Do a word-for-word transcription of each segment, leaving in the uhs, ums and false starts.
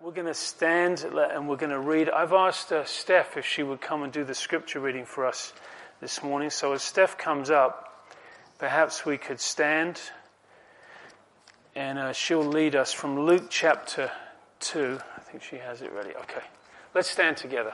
We're going to stand and we're going to read. I've asked uh, Steph if she would come and do the scripture reading for us this morning. So as Steph comes up, perhaps we could stand and uh, she'll lead us from Luke chapter two. I think she has it ready. Okay. Let's stand together.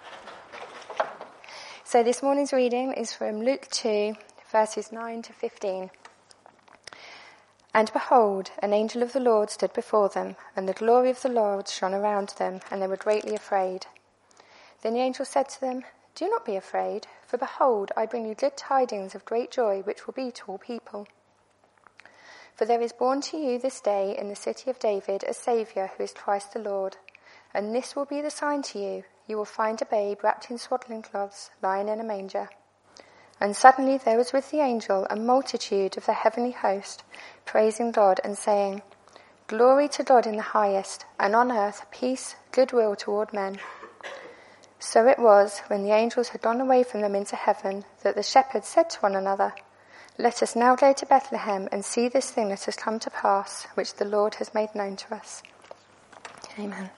So this morning's reading is from Luke two, verses nine to fifteen. And behold, an angel of the Lord stood before them, and the glory of the Lord shone around them, and they were greatly afraid. Then the angel said to them, Do not be afraid, for behold, I bring you good tidings of great joy, which will be to all people. For there is born to you this day in the city of David a Saviour, who is Christ the Lord. And this will be the sign to you. You will find a babe wrapped in swaddling cloths, lying in a manger. And suddenly there was with the angel a multitude of the heavenly host, praising God and saying, Glory to God in the highest, and on earth peace, goodwill toward men. So it was, when the angels had gone away from them into heaven, that the shepherds said to one another, Let us now go to Bethlehem and see this thing that has come to pass, which the Lord has made known to us. Amen.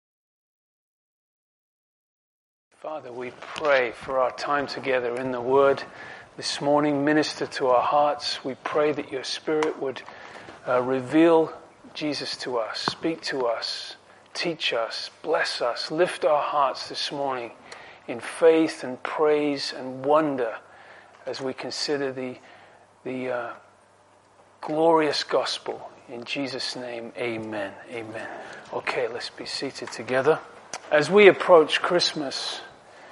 Father, we pray for our time together in the Word this morning. Minister to our hearts. We pray that your Spirit would uh, reveal Jesus to us, speak to us, teach us, bless us, lift our hearts this morning in faith and praise and wonder as we consider the, the uh, glorious gospel. In Jesus' name, amen. Amen. Okay, let's be seated together. As we approach Christmas,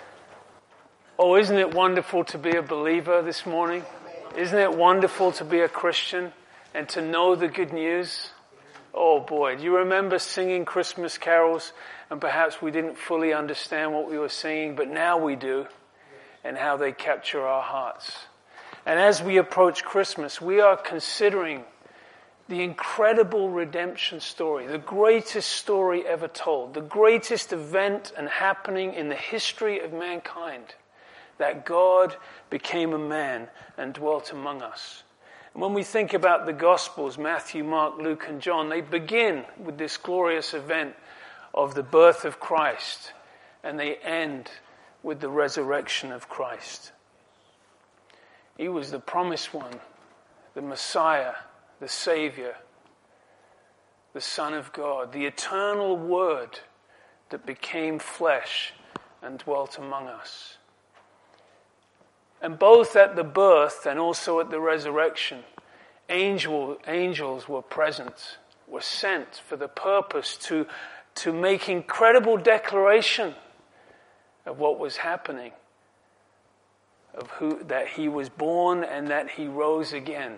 oh, isn't it wonderful to be a believer this morning? Isn't it wonderful to be a Christian and to know the good news? Oh boy, do you remember singing Christmas carols and perhaps we didn't fully understand what we were singing, but now we do, and how they capture our hearts. And as we approach Christmas, we are considering the incredible redemption story, the greatest story ever told, the greatest event and happening in the history of mankind, that God became a man and dwelt among us. And when we think about the Gospels, Matthew, Mark, Luke, and John, they begin with this glorious event of the birth of Christ, and they end with the resurrection of Christ. He was the promised one, the Messiah, the Savior, the Son of God, the eternal Word that became flesh and dwelt among us. And both at the birth and also at the resurrection, angel, angels were present, were sent for the purpose to, to make incredible declaration of what was happening, of who that he was born and that he rose again.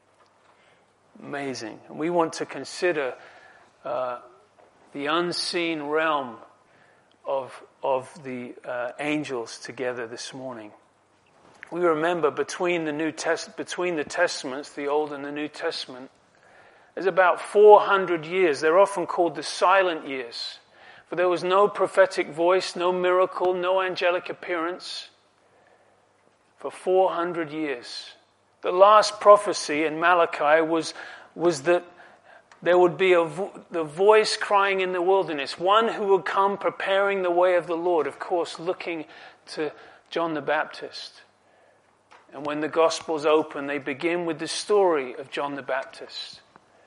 Amazing. And we want to consider uh, the unseen realm of, of the uh, angels together this morning. We remember between the New Test, between the Testaments, the Old and the New Testament, there's about four hundred years. They're often called the silent years. For there was no prophetic voice, no miracle, no angelic appearance for four hundred years. The last prophecy in Malachi was, was that there would be a vo- the voice crying in the wilderness, one who would come preparing the way of the Lord, of course looking to John the Baptist. And when the Gospels open, they begin with the story of John the Baptist.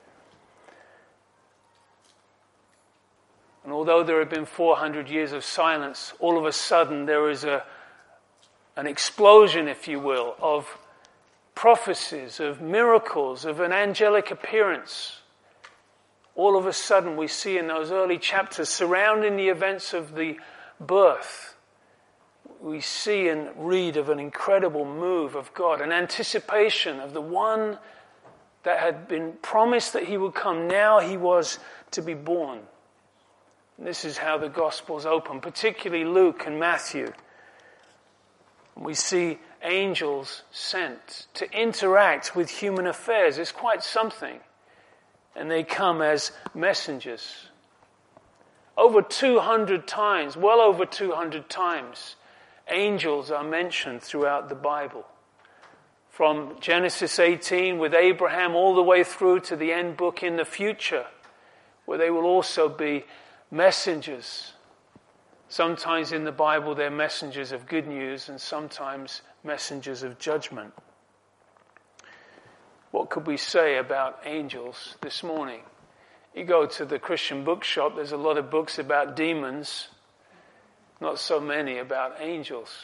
And although there have been four hundred years of silence, all of a sudden there is a an explosion, if you will, of prophecies, of miracles, of an angelic appearance. All of a sudden we see in those early chapters surrounding the events of the birth, we see and read of an incredible move of God, an anticipation of the one that had been promised that he would come. Now he was to be born. And this is how the Gospels open, particularly Luke and Matthew. We see angels sent to interact with human affairs. It's quite something. And they come as messengers. Over two hundred times, well over two hundred times, angels are mentioned throughout the Bible. From Genesis eighteen with Abraham all the way through to the end book in the future, where they will also be messengers. Sometimes in the Bible they're messengers of good news and sometimes messengers of judgment. What could we say about angels this morning? You go to the Christian bookshop, there's a lot of books about demons, not so many about angels.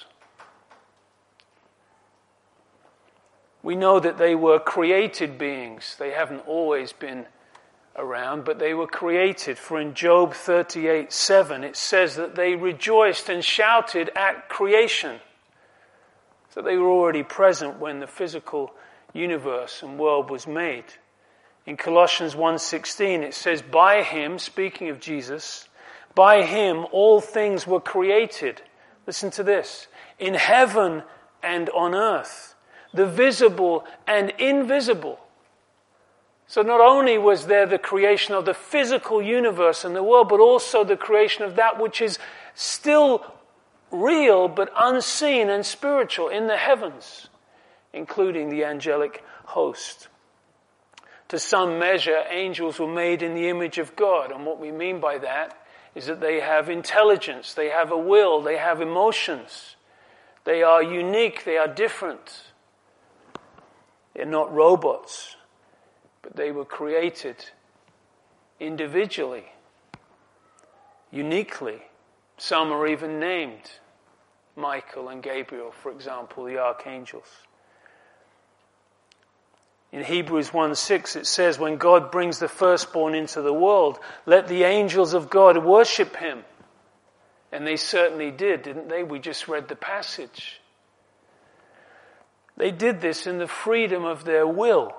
We know that they were created beings. They haven't always been around, but they were created. For in Job thirty-eight seven, it says that they rejoiced and shouted at creation. So they were already present when the physical universe and world was made. In Colossians one sixteen, it says, by him, speaking of Jesus, by him all things were created. Listen to this. In heaven and on earth, the visible and invisible. So not only was there the creation of the physical universe and the world, but also the creation of that which is still real but unseen and spiritual in the heavens, including the angelic host. To some measure, angels were made in the image of God, and what we mean by that is that they have intelligence, they have a will, they have emotions. They are unique, they are different. They're not robots, but they were created individually, uniquely. Some are even named. Michael and Gabriel, for example, the archangels. In Hebrews one six it says, when God brings the firstborn into the world, let the angels of God worship him. And they certainly did, didn't they? We just read the passage. They did this in the freedom of their will.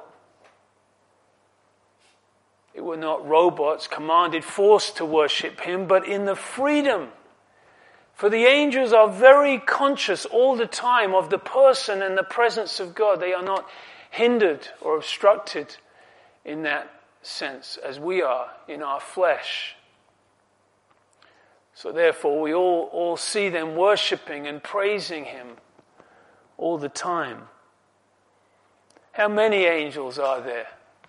They were not robots commanded, forced to worship him, but in the freedom. For the angels are very conscious all the time of the person and the presence of God. They are not hindered or obstructed in that sense as we are in our flesh. So therefore we all, all see them worshipping and praising him all the time. How many angels are there?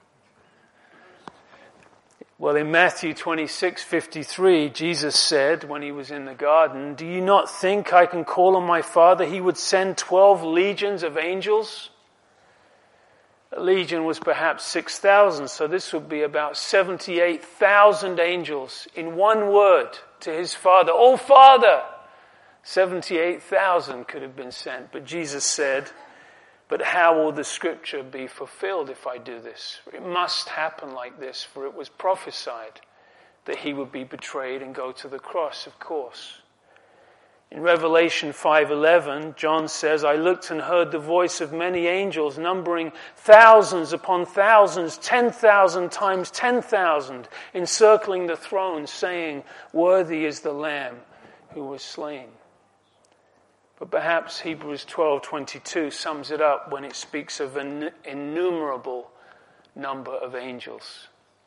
Well, in Matthew twenty-six fifty-three, Jesus said when he was in the garden, do you not think I can call on my Father? He would send twelve legions of angels. A legion was perhaps six thousand, so this would be about seventy-eight thousand angels in one word to his Father. Oh, Father! seventy-eight thousand could have been sent, but Jesus said, but how will the scripture be fulfilled if I do this? It must happen like this, for it was prophesied that he would be betrayed and go to the cross, of course. In Revelation five eleven, John says, I looked and heard the voice of many angels, numbering thousands upon thousands, ten thousand times ten thousand, encircling the throne, saying, worthy is the Lamb who was slain. But perhaps Hebrews twelve twenty-two sums it up when it speaks of an innumerable number of angels.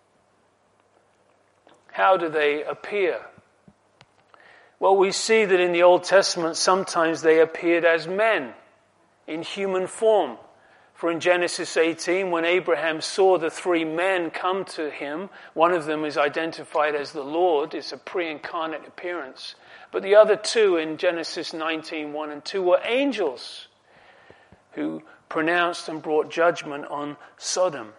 How do they appear? Well, we see that in the Old Testament sometimes they appeared as men in human form. For in Genesis eighteen, when Abraham saw the three men come to him, one of them is identified as the Lord. It's a pre-incarnate appearance. But the other two in Genesis nineteen, one and two were angels who pronounced and brought judgment on Sodom.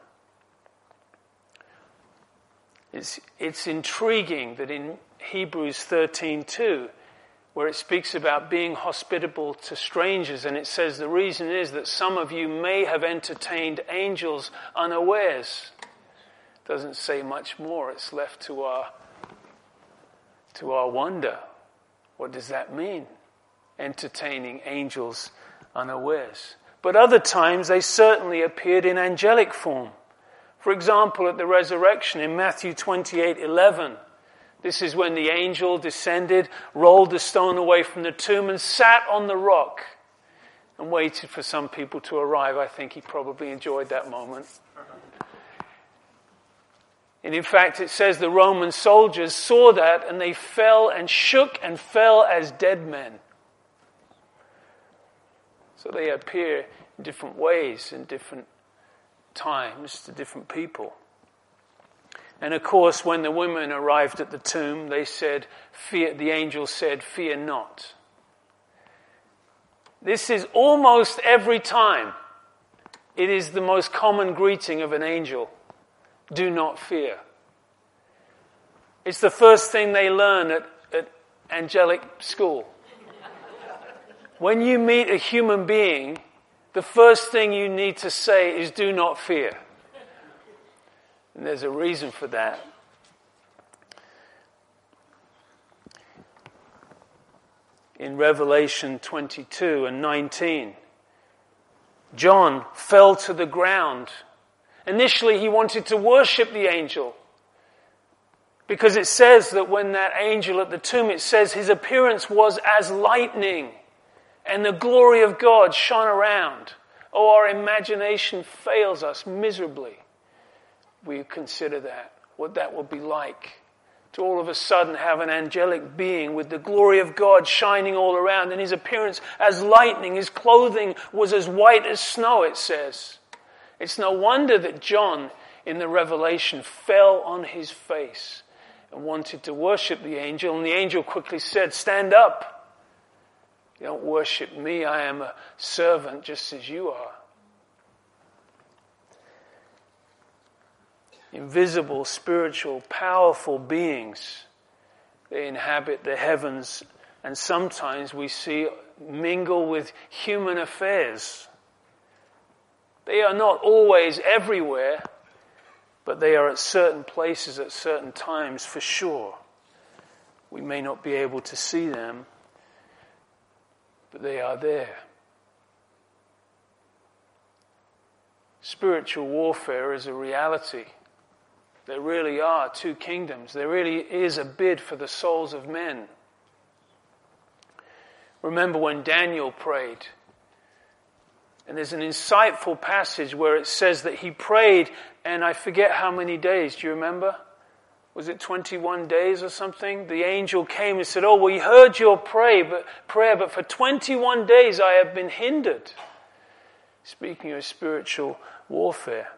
It's, it's intriguing that in Hebrews thirteen two, where it speaks about being hospitable to strangers, and it says the reason is that some of you may have entertained angels unawares. It doesn't say much more. It's left to our, to our wonder. What does that mean? Entertaining angels unawares. But other times they certainly appeared in angelic form. For example, at the resurrection in Matthew twenty-eight eleven, this is when the angel descended, rolled the stone away from the tomb and sat on the rock and waited for some people to arrive. I think he probably enjoyed that moment. And in fact, it says the Roman soldiers saw that and they fell and shook and fell as dead men. So they appear in different ways, in different times, to different people. And of course, when the women arrived at the tomb, they said, "Fear," the angel said, "Fear not." This is almost every time. It is the most common greeting of an angel. Do not fear. It's the first thing they learn at, at angelic school. When you meet a human being, the first thing you need to say is, "Do not fear." And there's a reason for that. In Revelation twenty-two and nineteen, John fell to the ground. Initially, he wanted to worship the angel, because it says that when that angel at the tomb, it says his appearance was as lightning, and the glory of God shone around. Oh, our imagination fails us miserably. We consider that, what that will be like, to all of a sudden have an angelic being with the glory of God shining all around, and his appearance as lightning. His clothing was as white as snow, it says. It's no wonder that John, in the Revelation, fell on his face and wanted to worship the angel, and the angel quickly said, "Stand up. You don't worship me. I am a servant just as you are." Invisible, spiritual, powerful beings. They inhabit the heavens, and sometimes we see mingle with human affairs. They are not always everywhere, but they are at certain places at certain times for sure. We may not be able to see them, but they are there. Spiritual warfare is a reality. There really are two kingdoms. There really is a bid for the souls of men. Remember when Daniel prayed, and there's an insightful passage where it says that he prayed, and I forget how many days. Do you remember? Was it twenty-one days or something? The angel came and said, "Oh, we heard your pray, but, prayer, but for twenty-one days I have been hindered." Speaking of spiritual warfare.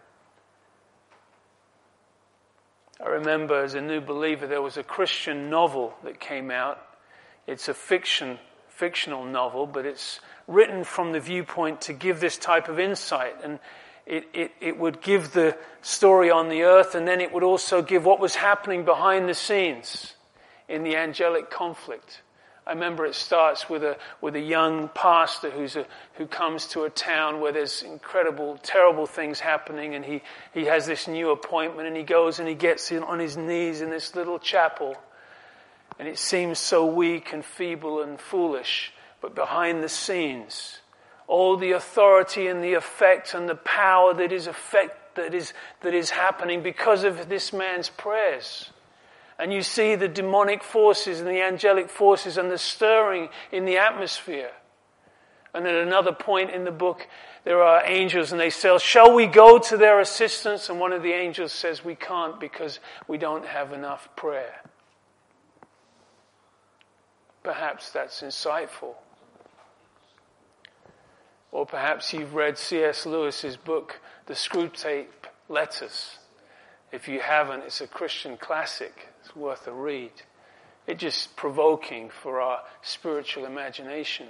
I remember as a new believer there was a Christian novel that came out. It's a fiction, fictional novel, but it's written from the viewpoint to give this type of insight. And it, it, it would give the story on the earth, and then it would also give what was happening behind the scenes in the angelic conflict. I remember it starts with a with a young pastor who's a, who comes to a town where there's incredible, terrible things happening, and he, he has this new appointment, and he goes and he gets in on his knees in this little chapel, and it seems so weak and feeble and foolish, but behind the scenes, all the authority and the effect and the power that is effect that is that is happening because of this man's prayers. And you see the demonic forces and the angelic forces and the stirring in the atmosphere. And at another point in the book, there are angels and they say, "Shall we go to their assistance?" And one of the angels says, "We can't because we don't have enough prayer." Perhaps that's insightful. Or perhaps you've read C S Lewis's book, The Screwtape Letters. If you haven't, it's a Christian classic. It's worth a read. It's just provoking for our spiritual imagination.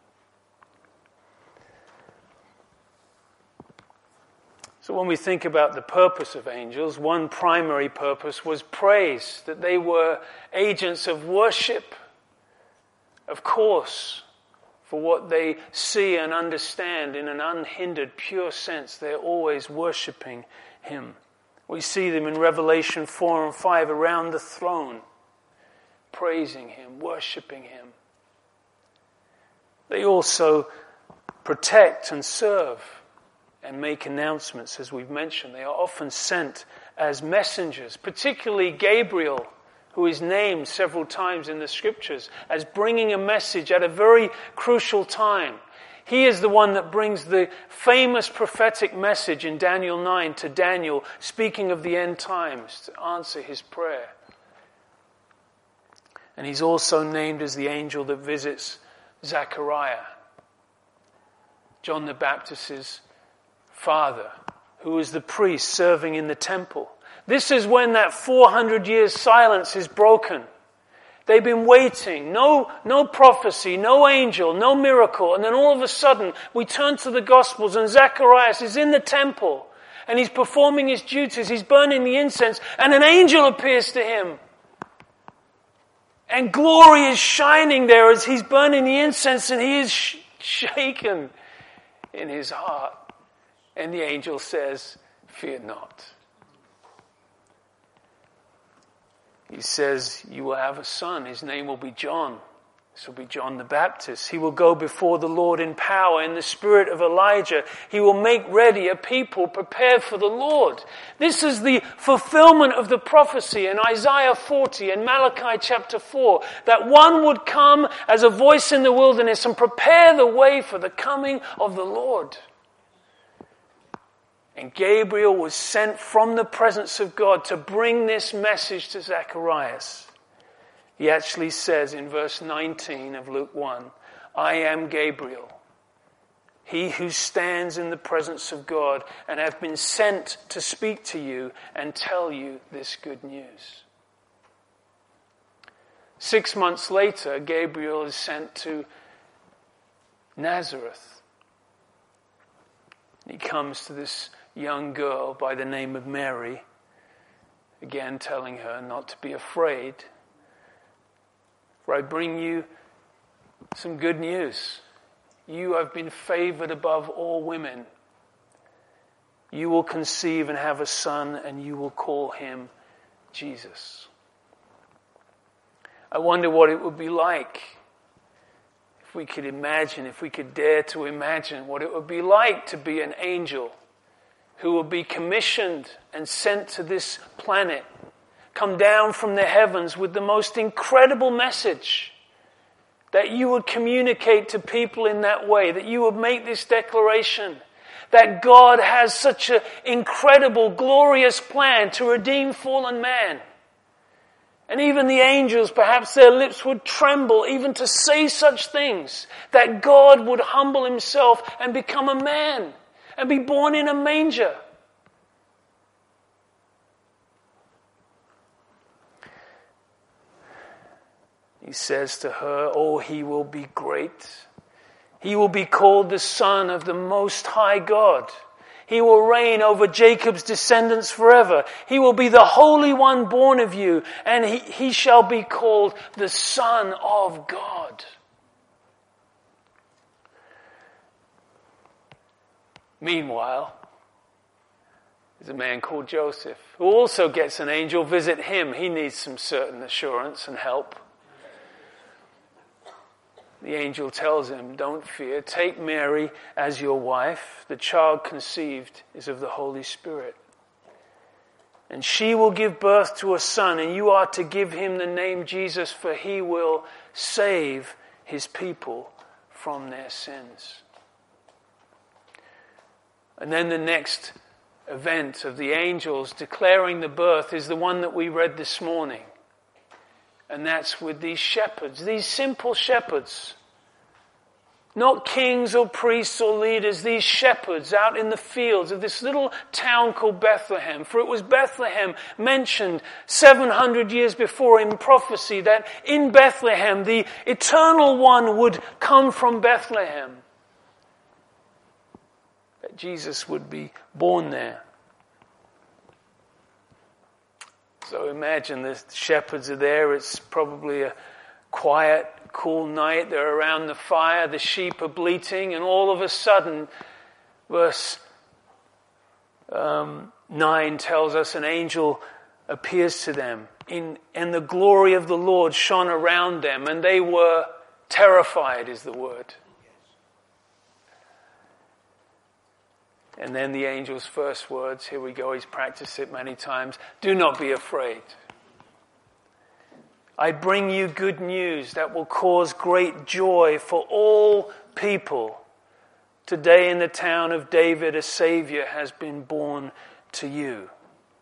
So when we think about the purpose of angels, one primary purpose was praise, that they were agents of worship, of course, for what they see and understand in an unhindered, pure sense. They're always worshipping Him. We see them in Revelation four and five around the throne, praising Him, worshipping Him. They also protect and serve and make announcements, as we've mentioned. They are often sent as messengers, particularly Gabriel, who is named several times in the scriptures as bringing a message at a very crucial time. He is the one that brings the famous prophetic message in Daniel nine to Daniel, speaking of the end times, to answer his prayer. And he's also named as the angel that visits Zechariah, John the Baptist's father, who was the priest serving in the temple. This is when that four hundred years silence is broken. They've been waiting, no, no prophecy, no angel, no miracle, and then all of a sudden we turn to the Gospels and Zacharias is in the temple and he's performing his duties, he's burning the incense, and an angel appears to him. And glory is shining there as he's burning the incense, and he is sh- shaken in his heart. And the angel says, "Fear not." He says, "You will have a son. His name will be John. This will be John the Baptist. He will go before the Lord in power, in the spirit of Elijah. He will make ready a people prepared for the Lord." This is the fulfillment of the prophecy in Isaiah forty and Malachi chapter four, that one would come as a voice in the wilderness and prepare the way for the coming of the Lord. And Gabriel was sent from the presence of God to bring this message to Zacharias. He actually says in verse nineteen of Luke one, "I am Gabriel, he who stands in the presence of God, and have been sent to speak to you and tell you this good news." Six months later, Gabriel is sent to Nazareth. He comes to this young girl by the name of Mary, again telling her not to be afraid. "For I bring you some good news. You have been favored above all women. You will conceive and have a son, and you will call him Jesus." I wonder what it would be like if we could imagine, if we could dare to imagine what it would be like to be an angel who will be commissioned and sent to this planet, come down from the heavens with the most incredible message, that you would communicate to people in that way, that you would make this declaration, that God has such an incredible, glorious plan to redeem fallen man. And even the angels, perhaps their lips would tremble even to say such things, that God would humble himself and become a man and be born in a manger. He says to her, "Oh, he will be great. He will be called the Son of the Most High God. He will reign over Jacob's descendants forever. He will be the Holy One born of you, and he, he shall be called the Son of God." Meanwhile, there's a man called Joseph who also gets an angel visit him. He needs some certain assurance and help. The angel tells him, "Don't fear. Take Mary as your wife. The child conceived is of the Holy Spirit. And she will give birth to a son, and you are to give him the name Jesus, for he will save his people from their sins." And then the next event of the angels declaring the birth is the one that we read this morning. And that's with these shepherds, these simple shepherds. Not kings or priests or leaders, these shepherds out in the fields of this little town called Bethlehem. For it was Bethlehem mentioned seven hundred years before in prophecy that in Bethlehem the eternal one would come from Bethlehem. That Jesus would be born there. So imagine the shepherds are there. It's probably a quiet, cool night. They're around the fire. The sheep are bleating. And all of a sudden, verse um, nine tells us an angel appears to them. In, and the glory of the Lord shone around them. And they were terrified, is the word. And then the angel's first words, here we go, he's practiced it many times. "Do not be afraid. I bring you good news that will cause great joy for all people. Today in the town of David, a Savior has been born to you."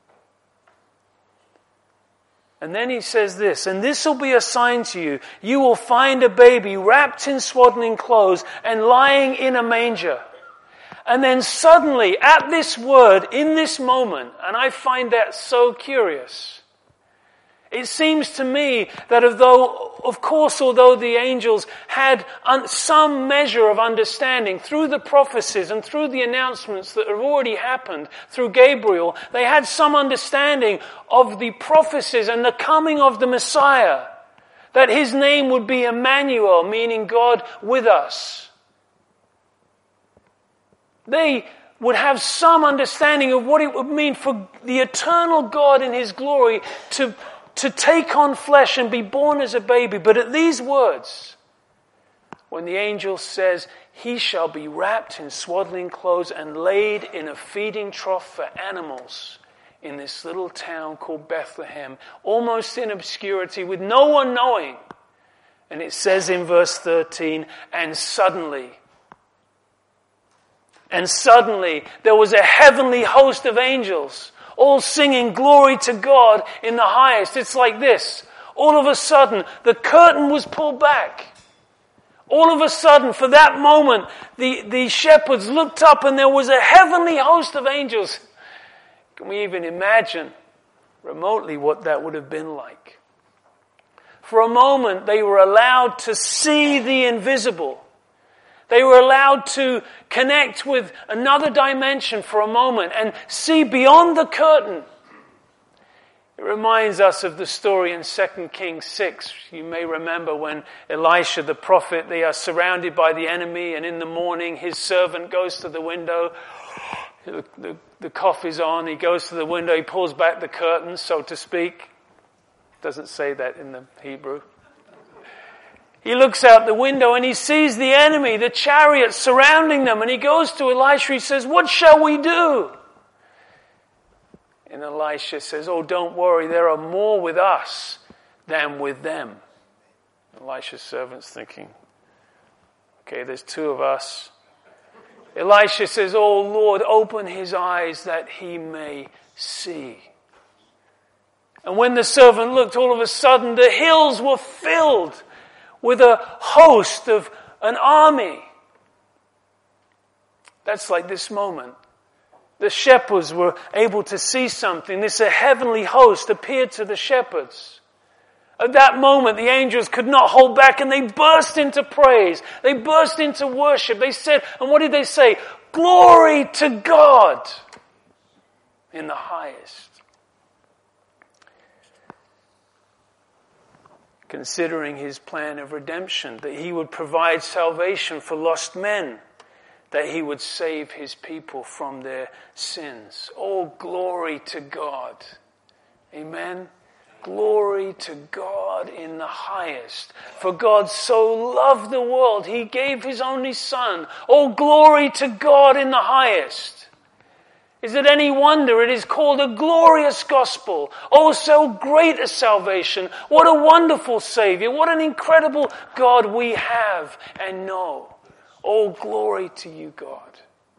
And then he says this, "And this will be a sign to you. You will find a baby wrapped in swaddling clothes and lying in a manger." And then suddenly, at this word, in this moment, and I find that so curious, it seems to me that although, of course, although the angels had un- some measure of understanding through the prophecies and through the announcements that have already happened through Gabriel, they had some understanding of the prophecies and the coming of the Messiah, that his name would be Emmanuel, meaning God with us. They would have some understanding of what it would mean for the eternal God in his glory to, to take on flesh and be born as a baby. But at these words, when the angel says, he shall be wrapped in swaddling clothes and laid in a feeding trough for animals in this little town called Bethlehem, almost in obscurity with no one knowing. And it says in verse thirteen, and suddenly, And suddenly there was a heavenly host of angels, all singing glory to God in the highest. It's like this. All of a sudden, the curtain was pulled back. All of a sudden, for that moment, the, the shepherds looked up and there was a heavenly host of angels. Can we even imagine remotely what that would have been like? For a moment, they were allowed to see the invisible. They were allowed to connect with another dimension for a moment and see beyond the curtain. It reminds us of the story in Second Kings six. You may remember when Elisha the prophet, they are surrounded by the enemy, and in the morning his servant goes to the window. The, the, the cough is on. He goes to the window. He pulls back the curtain, so to speak. Doesn't say that in the Hebrew. He looks out the window and he sees the enemy, the chariots surrounding them, and he goes to Elisha. He says, what shall we do? And Elisha says, oh, don't worry, there are more with us than with them. Elisha's servant's thinking, okay, there's two of us. Elisha says, oh Lord, open his eyes that he may see. And when the servant looked, all of a sudden the hills were filled with a host of an army. That's like this moment. The shepherds were able to see something. This a heavenly host appeared to the shepherds. At that moment, the angels could not hold back and they burst into praise. They burst into worship. They said, and what did they say? Glory to God in the highest. Considering his plan of redemption, that he would provide salvation for lost men, that he would save his people from their sins. Oh, glory to God. Amen. Glory to God in the highest. For God so loved the world, he gave his only Son. Oh, glory to God in the highest. Is it any wonder it is called a glorious gospel? Oh, so great a salvation. What a wonderful Savior. What an incredible God we have and know. Oh, glory to you, God.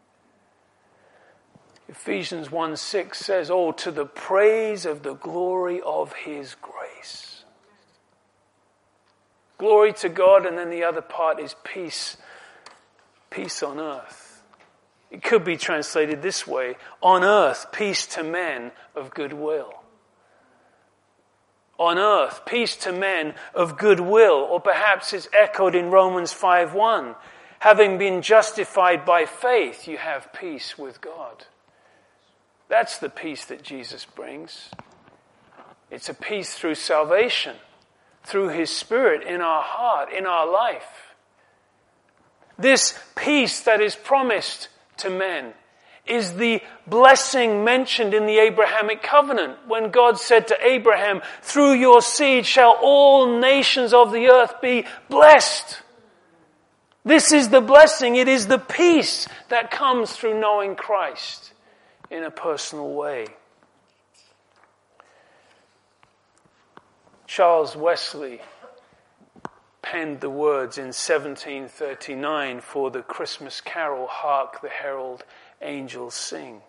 Ephesians one six says, oh, to the praise of the glory of his grace. Glory to God, and then the other part is peace. Peace on earth. It could be translated this way, on earth, peace to men of goodwill. On earth, peace to men of goodwill, or perhaps it's echoed in Romans five one. Having been justified by faith, you have peace with God. That's the peace that Jesus brings. It's a peace through salvation, through his Spirit in our heart, in our life. This peace that is promised to men is the blessing mentioned in the Abrahamic covenant when God said to Abraham, through your seed shall all nations of the earth be blessed. This is the blessing. It is the peace that comes through knowing Christ in a personal way. Charles Wesley penned the words in seventeen thirty-nine for the Christmas carol, Hark the Herald Angels Sing.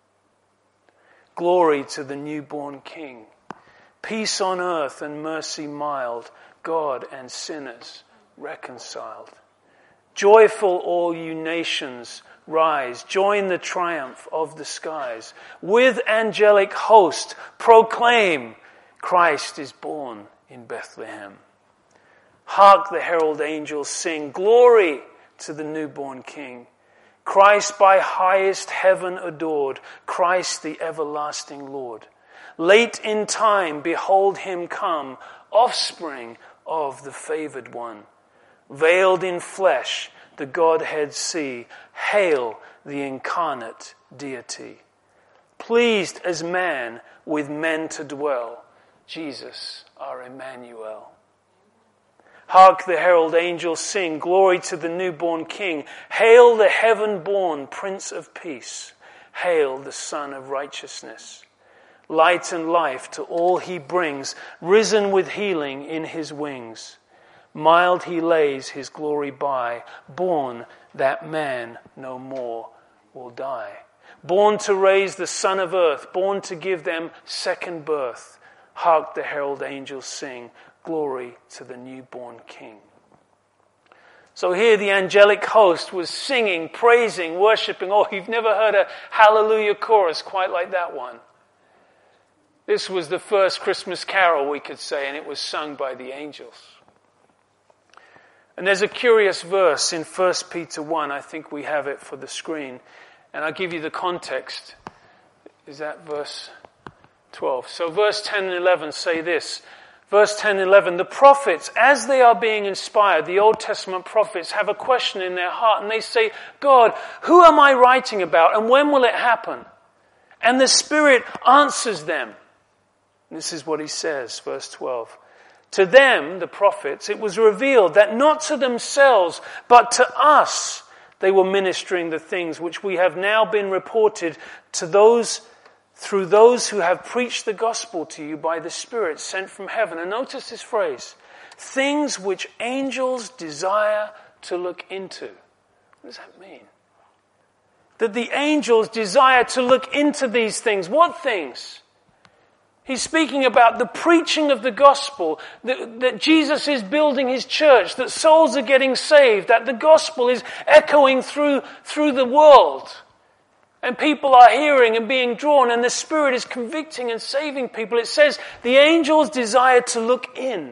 Glory to the newborn King. Peace on earth and mercy mild, God and sinners reconciled. Joyful all you nations, rise, join the triumph of the skies. With angelic host, proclaim, Christ is born in Bethlehem. Hark the herald angels sing, glory to the newborn King. Christ by highest heaven adored, Christ the everlasting Lord. Late in time, behold him come, offspring of the favored one. Veiled in flesh, the Godhead see, hail the incarnate deity. Pleased as man with men to dwell, Jesus our Emmanuel. Hark the herald angels sing, glory to the newborn King. Hail the heaven-born Prince of Peace. Hail the Son of Righteousness. Light and life to all he brings, risen with healing in his wings. Mild he lays his glory by, born that man no more will die. Born to raise the son of earth, born to give them second birth. Hark the herald angels sing, glory to the newborn King. So here the angelic host was singing, praising, worshipping. Oh, you've never heard a hallelujah chorus quite like that one. This was the first Christmas carol, we could say, and it was sung by the angels. And there's a curious verse in First Peter one. I think we have it for the screen. And I'll give you the context. Is that verse twelve? So verse ten and eleven say this. Verse ten and eleven, the prophets, as they are being inspired, the Old Testament prophets have a question in their heart and they say, God, who am I writing about and when will it happen? And the Spirit answers them. This is what he says, verse twelve. To them, the prophets, it was revealed that not to themselves, but to us, they were ministering the things which we have now been reported to those through those who have preached the gospel to you by the Spirit sent from heaven. And notice this phrase, things which angels desire to look into. What does that mean? That the angels desire to look into these things. What things? He's speaking about the preaching of the gospel, that, that Jesus is building his church, that souls are getting saved, that the gospel is echoing through, through the world. And people are hearing and being drawn, and the Spirit is convicting and saving people. It says the angels desire to look in.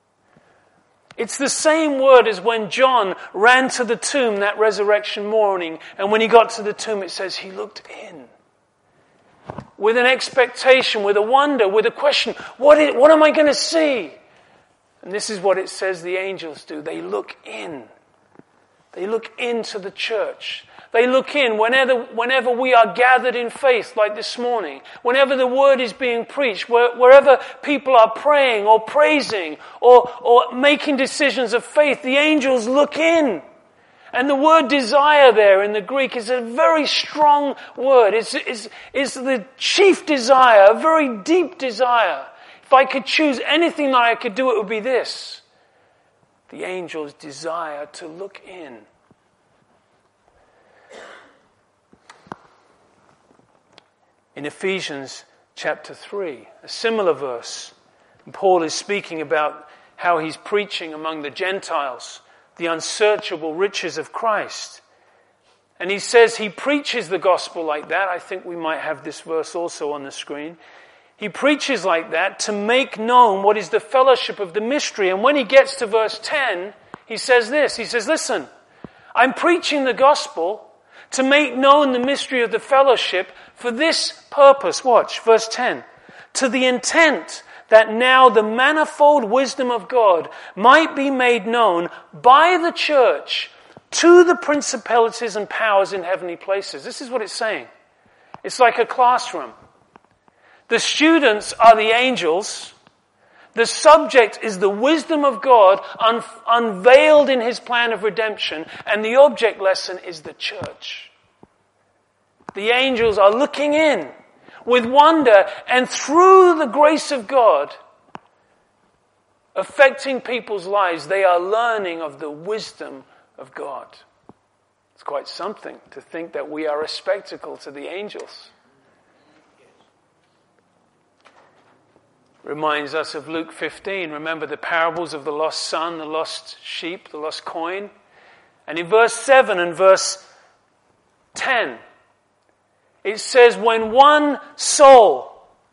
It's the same word as when John ran to the tomb that resurrection morning, and when he got to the tomb it says he looked in. With an expectation, with a wonder, with a question, what, is, what am I going to see? And this is what it says the angels do. They look in. They look into the church. They look in whenever, whenever we are gathered in faith, like this morning, whenever the word is being preached, where, wherever people are praying or praising or, or making decisions of faith, the angels look in. And the word desire there in the Greek is a very strong word. It's, it's, it's the chief desire, a very deep desire. If I could choose anything that I could do, it would be this. The angels desire to look in. In Ephesians chapter three, a similar verse, Paul is speaking about how he's preaching among the Gentiles the unsearchable riches of Christ. And he says he preaches the gospel like that. I think we might have this verse also on the screen. He preaches like that to make known what is the fellowship of the mystery. And when he gets to verse ten, he says this. He says, listen, I'm preaching the gospel to make known the mystery of the fellowship for this purpose. Watch, verse ten. To the intent that now the manifold wisdom of God might be made known by the church to the principalities and powers in heavenly places. This is what it's saying. It's like a classroom. The students are the angels. The subject is the wisdom of God un- unveiled in his plan of redemption. And the object lesson is the church. The angels are looking in with wonder, and through the grace of God, affecting people's lives, they are learning of the wisdom of God. It's quite something to think that we are a spectacle to the angels. Reminds us of Luke fifteen. Remember the parables of the lost son, the lost sheep, the lost coin? And in verse seven and verse ten, it says, when one soul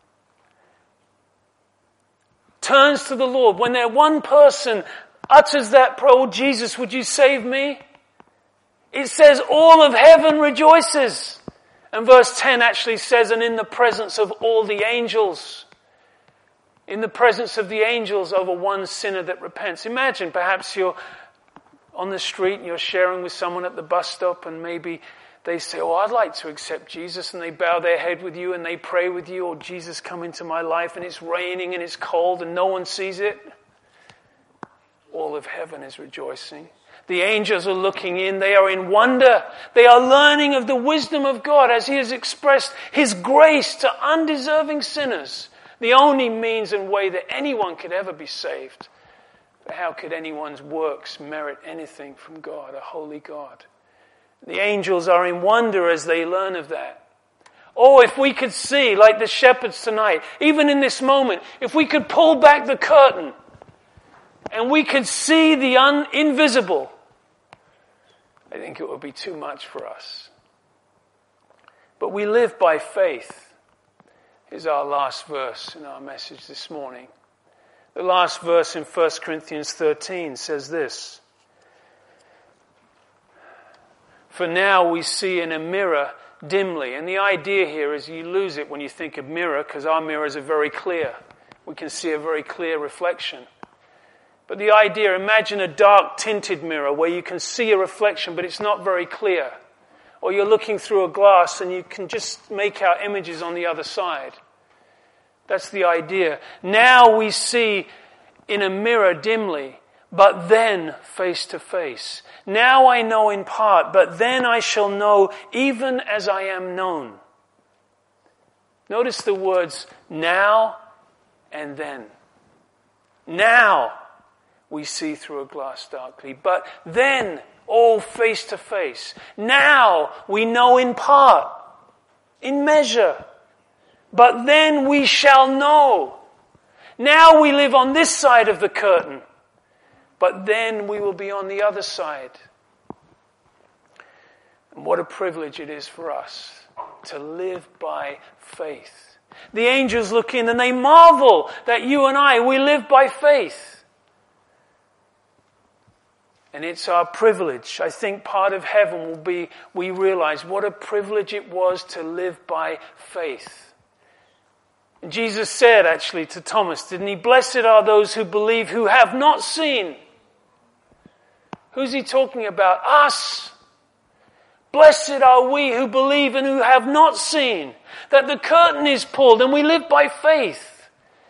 turns to the Lord, when that one person utters that prayer, "Oh, Jesus, would you save me?" It says all of heaven rejoices. And verse ten actually says, and in the presence of all the angels. In the presence of the angels over one sinner that repents. Imagine perhaps you're on the street and you're sharing with someone at the bus stop, and maybe they say, "Oh, I'd like to accept Jesus," and they bow their head with you and they pray with you, "Oh, Jesus, come into my life," and it's raining and it's cold and no one sees it. All of heaven is rejoicing. The angels are looking in. They are in wonder. They are learning of the wisdom of God as He has expressed His grace to undeserving sinners. The only means and way that anyone could ever be saved. But how could anyone's works merit anything from God, a holy God? The angels are in wonder as they learn of that. Oh, if we could see, like the shepherds tonight, even in this moment, if we could pull back the curtain and we could see the un- invisible, I think it would be too much for us. But we live by faith. Is our last verse in our message this morning. The last verse in First Corinthians thirteen says this: "For now we see in a mirror dimly." And the idea here is you lose it when you think of mirror, because our mirrors are very clear. We can see a very clear reflection. But the idea, imagine a dark tinted mirror where you can see a reflection but it's not very clear. Or you're looking through a glass and you can just make out images on the other side. That's the idea. Now we see in a mirror dimly, but then face to face. Now I know in part, but then I shall know even as I am known. Notice the words now and then. Now we see through a glass darkly, but then all face to face. Now we know in part, in measure, but then we shall know. Now we live on this side of the curtain, but then we will be on the other side. And what a privilege it is for us to live by faith. The angels look in and they marvel that you and I, we live by faith. And it's our privilege. I think part of heaven will be, we realize what a privilege it was to live by faith. And Jesus said actually to Thomas, didn't he? "Blessed are those who believe who have not seen." Who's he talking about? Us. Blessed are we who believe and who have not seen. That the curtain is pulled and we live by faith.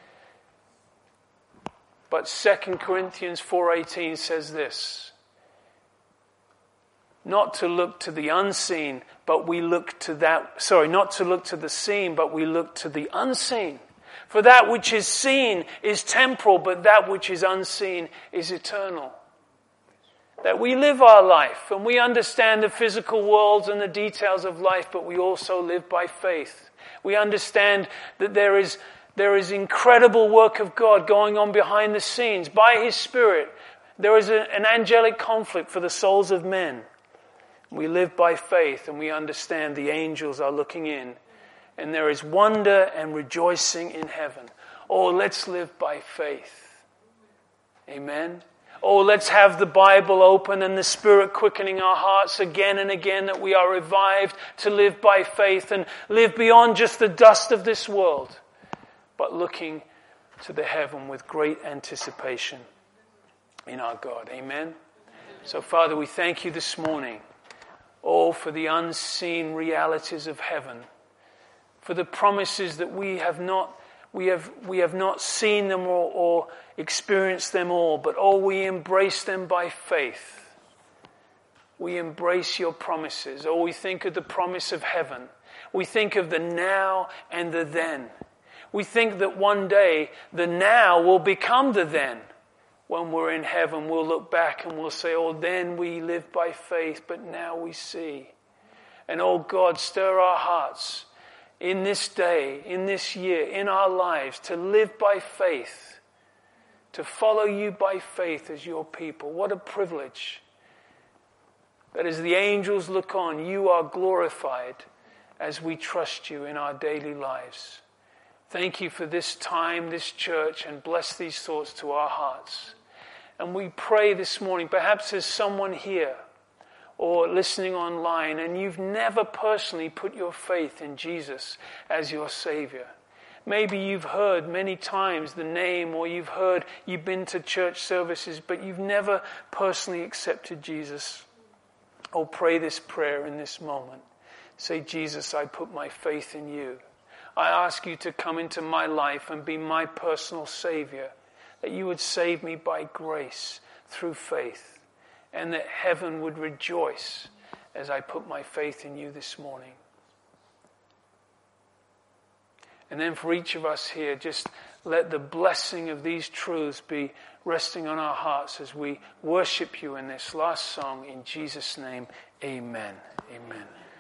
But Second Corinthians four eighteen says this: not to look to the unseen, but we look to that, sorry, not to look to the seen, but we look to the unseen. For that which is seen is temporal, but that which is unseen is eternal. That we live our life and we understand the physical world and the details of life, but we also live by faith. We understand that there is, there is incredible work of God going on behind the scenes by His Spirit. There is a, an angelic conflict for the souls of men. We live by faith and we understand the angels are looking in. And there is wonder and rejoicing in heaven. Oh, let's live by faith. Amen. Oh, let's have the Bible open and the Spirit quickening our hearts again and again, that we are revived to live by faith and live beyond just the dust of this world, but looking to the heaven with great anticipation in our God. Amen. So, Father, we thank you this morning. Oh, for the unseen realities of heaven, for the promises that we have not, we have, we have not seen them or, or experienced them all, but oh, we embrace them by faith. We embrace your promises. Oh, we think of the promise of heaven. We think of the now and the then. We think that one day the now will become the then. When we're in heaven, we'll look back and we'll say, oh, then we lived by faith, but now we see. And oh, God, stir our hearts in this day, in this year, in our lives, to live by faith, to follow you by faith as your people. What a privilege. that as the angels look on, you are glorified as we trust you in our daily lives. Thank you for this time, this church, and bless these thoughts to our hearts. And we pray this morning, perhaps there's someone here or listening online and you've never personally put your faith in Jesus as your Savior. Maybe you've heard many times the name, or you've heard, you've been to church services, but you've never personally accepted Jesus. Oh, pray this prayer in this moment. Say, Jesus, I put my faith in you. I ask you to come into my life and be my personal Savior, that you would save me by grace through faith, and that heaven would rejoice as I put my faith in you this morning. And then for each of us here, just let the blessing of these truths be resting on our hearts as we worship you in this last song. In Jesus' name, amen. Amen.